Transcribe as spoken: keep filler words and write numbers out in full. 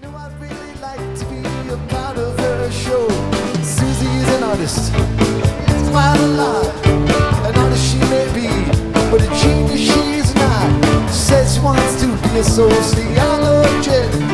know I'd really like to be a part of her show. Susie's an artist, it's quite a lot. An artist she may be, but a genius she's not. She says she wants to be a sociologist.